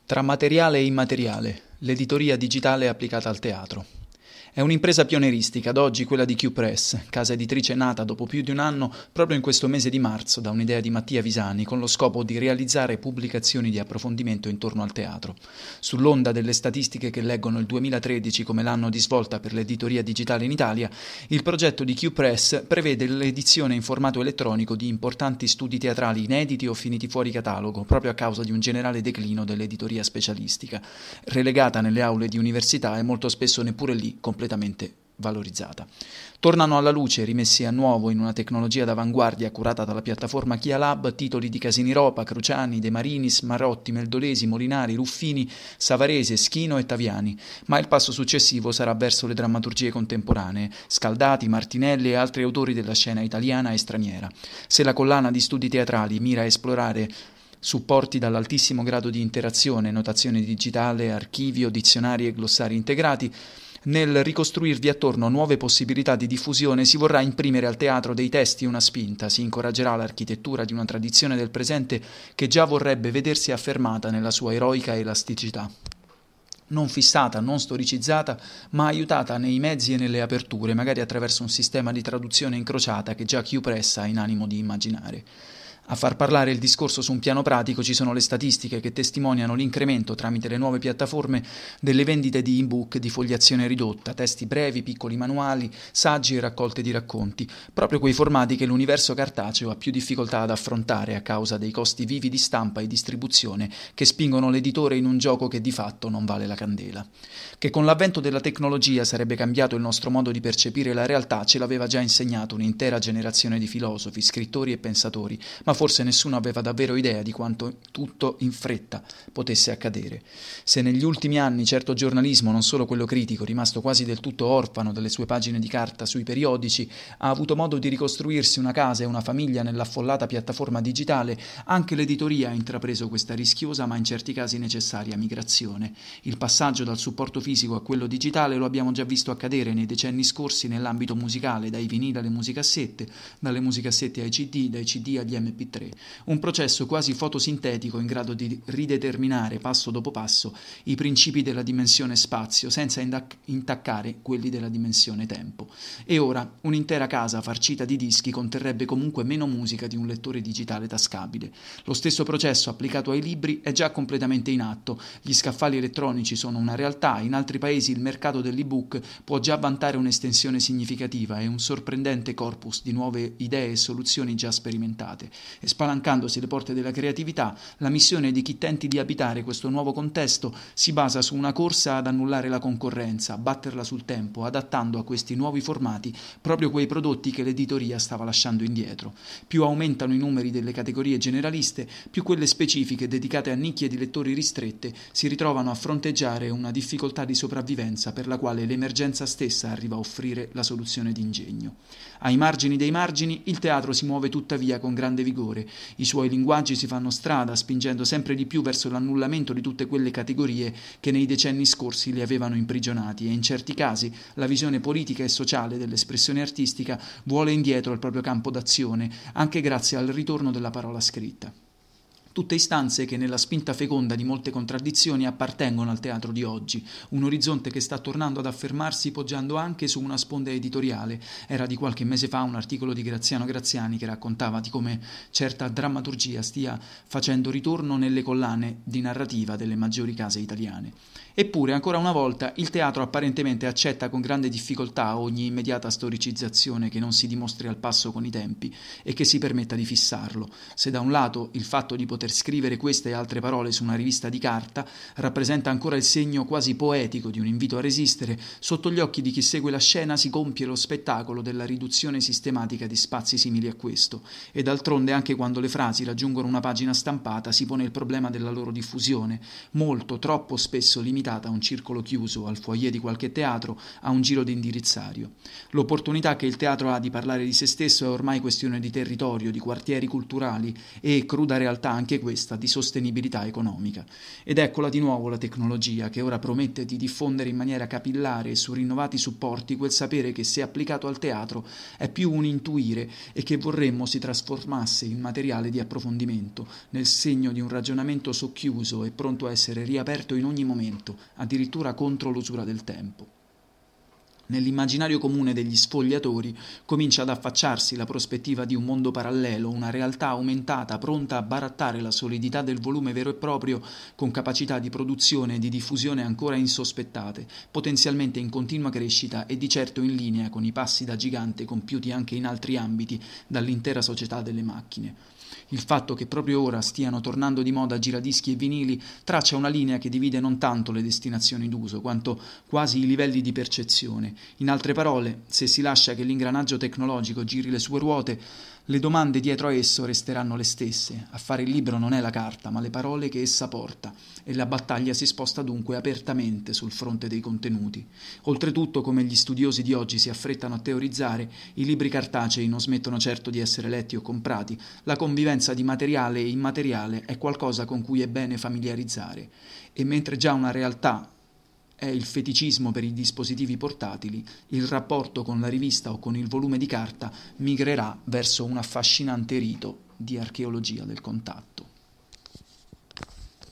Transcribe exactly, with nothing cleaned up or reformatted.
Tra materiale e immateriale, l'editoria digitale applicata al teatro. È un'impresa pionieristica, ad oggi quella di Q Press, casa editrice nata dopo più di un anno proprio in questo mese di marzo da un'idea di Mattia Visani con lo scopo di realizzare pubblicazioni di approfondimento intorno al teatro. Sull'onda delle statistiche che leggono il duemilatredici come l'anno di svolta per l'editoria digitale in Italia, il progetto di Q Press prevede l'edizione in formato elettronico di importanti studi teatrali inediti o finiti fuori catalogo, proprio a causa di un generale declino dell'editoria specialistica, relegata nelle aule di università e molto spesso neppure lì completamente valorizzata. Tornano alla luce, rimessi a nuovo in una tecnologia d'avanguardia curata dalla piattaforma Chia Lab, titoli di Casiniropa, Cruciani, De Marinis, Marotti, Meldolesi, Molinari, Ruffini, Savarese, Schino e Taviani, ma il passo successivo sarà verso le drammaturgie contemporanee, Scaldati, Martinelli e altri autori della scena italiana e straniera. Se la collana di studi teatrali mira a esplorare supporti dall'altissimo grado di interazione, notazione digitale, archivio, dizionari e glossari integrati, nel ricostruirvi attorno nuove possibilità di diffusione si vorrà imprimere al teatro dei testi una spinta, si incoraggerà l'architettura di una tradizione del presente che già vorrebbe vedersi affermata nella sua eroica elasticità. Non fissata, non storicizzata, ma aiutata nei mezzi e nelle aperture, magari attraverso un sistema di traduzione incrociata che già Q Press ha in animo di immaginare. A far parlare il discorso su un piano pratico ci sono le statistiche che testimoniano l'incremento tramite le nuove piattaforme delle vendite di ebook di fogliazione ridotta, testi brevi, piccoli manuali, saggi e raccolte di racconti, proprio quei formati che l'universo cartaceo ha più difficoltà ad affrontare a causa dei costi vivi di stampa e distribuzione che spingono l'editore in un gioco che di fatto non vale la candela. Che con l'avvento della tecnologia sarebbe cambiato il nostro modo di percepire la realtà ce l'aveva già insegnato un'intera generazione di filosofi, scrittori e pensatori, ma forse nessuno aveva davvero idea di quanto tutto in fretta potesse accadere. Se negli ultimi anni certo giornalismo, non solo quello critico, rimasto quasi del tutto orfano delle sue pagine di carta sui periodici, ha avuto modo di ricostruirsi una casa e una famiglia nell'affollata piattaforma digitale, anche l'editoria ha intrapreso questa rischiosa ma in certi casi necessaria migrazione. Il passaggio dal supporto fisico a quello digitale lo abbiamo già visto accadere nei decenni scorsi nell'ambito musicale, dai vinili alle musicassette, dalle musicassette ai C D, dai C D agli M P tre. Un processo quasi fotosintetico in grado di rideterminare passo dopo passo i principi della dimensione spazio senza intaccare quelli della dimensione tempo. E ora un'intera casa farcita di dischi conterrebbe comunque meno musica di un lettore digitale tascabile. Lo stesso processo applicato ai libri è già completamente in atto. Gli scaffali elettronici sono una realtà, in altri paesi il mercato dell'ebook può già vantare un'estensione significativa e un sorprendente corpus di nuove idee e soluzioni già sperimentate. E spalancandosi le porte della creatività, la missione di chi tenti di abitare questo nuovo contesto si basa su una corsa ad annullare la concorrenza, a batterla sul tempo, adattando a questi nuovi formati proprio quei prodotti che l'editoria stava lasciando indietro. Più aumentano i numeri delle categorie generaliste, più quelle specifiche dedicate a nicchie di lettori ristrette si ritrovano a fronteggiare una difficoltà di sopravvivenza per la quale l'emergenza stessa arriva a offrire la soluzione d'ingegno. Ai margini dei margini il teatro si muove tuttavia con grande vigore. I suoi linguaggi si fanno strada, spingendo sempre di più verso l'annullamento di tutte quelle categorie che nei decenni scorsi li avevano imprigionati e in certi casi la visione politica e sociale dell'espressione artistica vuole indietro il proprio campo d'azione, anche grazie al ritorno della parola scritta. Tutte istanze che nella spinta feconda di molte contraddizioni appartengono al teatro di oggi, un orizzonte che sta tornando ad affermarsi poggiando anche su una sponda editoriale. Era di qualche mese fa un articolo di Graziano Graziani che raccontava di come certa drammaturgia stia facendo ritorno nelle collane di narrativa delle maggiori case italiane. Eppure, ancora una volta, il teatro apparentemente accetta con grande difficoltà ogni immediata storicizzazione che non si dimostri al passo con i tempi e che si permetta di fissarlo. Se da un lato il fatto di poter scrivere queste e altre parole su una rivista di carta rappresenta ancora il segno quasi poetico di un invito a resistere, sotto gli occhi di chi segue la scena si compie lo spettacolo della riduzione sistematica di spazi simili a questo. E d'altronde anche quando le frasi raggiungono una pagina stampata si pone il problema della loro diffusione, molto, troppo spesso limitata a un circolo chiuso, al foyer di qualche teatro, a un giro di indirizzario. L'opportunità che il teatro ha di parlare di se stesso è ormai questione di territorio, di quartieri culturali e, cruda realtà, anche anche questa di sostenibilità economica. Ed eccola di nuovo la tecnologia che ora promette di diffondere in maniera capillare e su rinnovati supporti quel sapere che, se applicato al teatro, è più un intuire e che vorremmo si trasformasse in materiale di approfondimento, nel segno di un ragionamento socchiuso e pronto a essere riaperto in ogni momento, addirittura contro l'usura del tempo. Nell'immaginario comune degli sfogliatori comincia ad affacciarsi la prospettiva di un mondo parallelo, una realtà aumentata pronta a barattare la solidità del volume vero e proprio con capacità di produzione e di diffusione ancora insospettate, potenzialmente in continua crescita e di certo in linea con i passi da gigante compiuti anche in altri ambiti dall'intera società delle macchine. Il fatto che proprio ora stiano tornando di moda giradischi e vinili traccia una linea che divide non tanto le destinazioni d'uso, quanto quasi i livelli di percezione. In altre parole, se si lascia che l'ingranaggio tecnologico giri le sue ruote, le domande dietro a esso resteranno le stesse. A fare il libro non è la carta, ma le parole che essa porta, e la battaglia si sposta dunque apertamente sul fronte dei contenuti. Oltretutto, come gli studiosi di oggi si affrettano a teorizzare, i libri cartacei non smettono certo di essere letti o comprati. La convivenza di materiale e immateriale è qualcosa con cui è bene familiarizzare, e mentre già una realtà è il feticismo per i dispositivi portatili, il rapporto con la rivista o con il volume di carta migrerà verso un affascinante rito di archeologia del contatto.